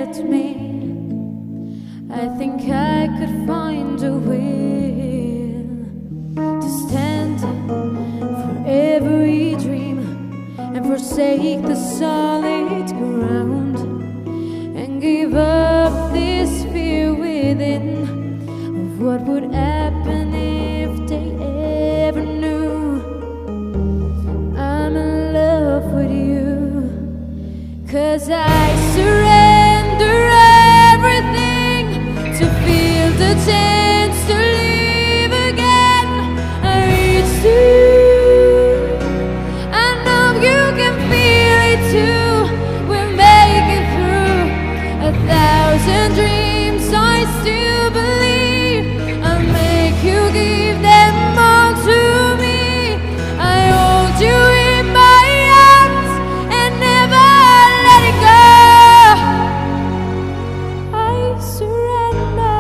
at me, I think I could find a will to stand for every dream and forsake the solid ground and give up this fear within of what would happen if they ever knew I'm in love with you. 'Cause I surrender everything to feel the chance to live again. I reach to you, I know you can feel it too. We'll make it through 1,000 dreams. I still believe I'll make you give them all to me. I hold you in my arms and never let it go. I surrender.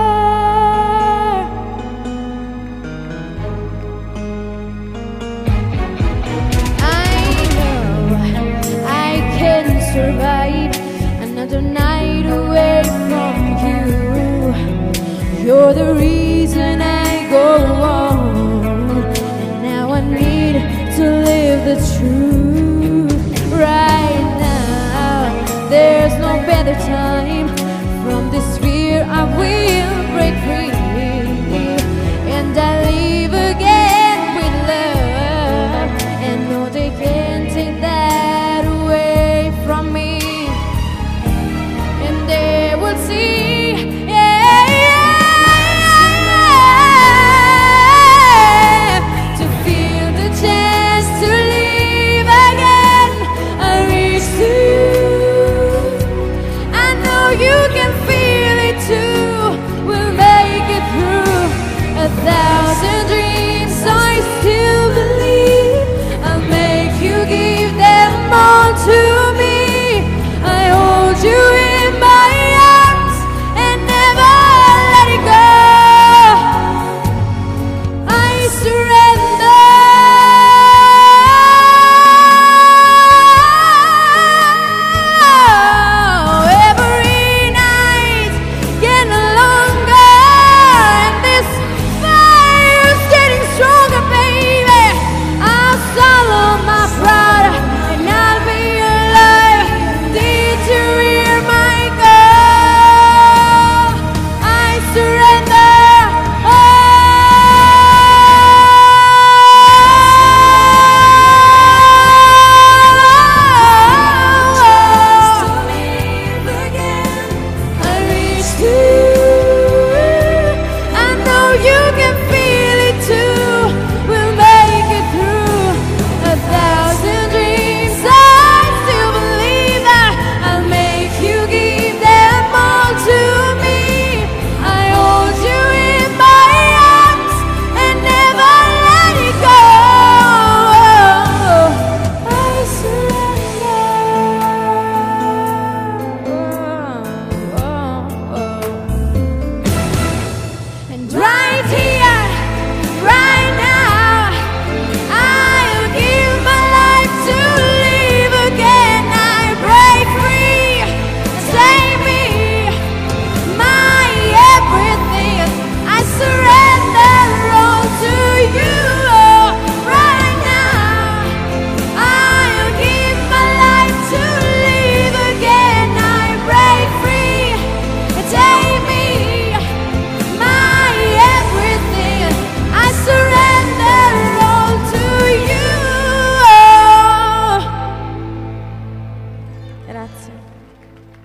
I know I can survive another night away from you. You're the reason I go on, and now I need to live the truth. Right now, there's no better time. From this fear I will break free, and I live again with love, and no, they can't take that away from me. And they will see, yeah, yeah, to feel the chance to live again. I reach to you, I know you can feel it too. We'll make it through 1,000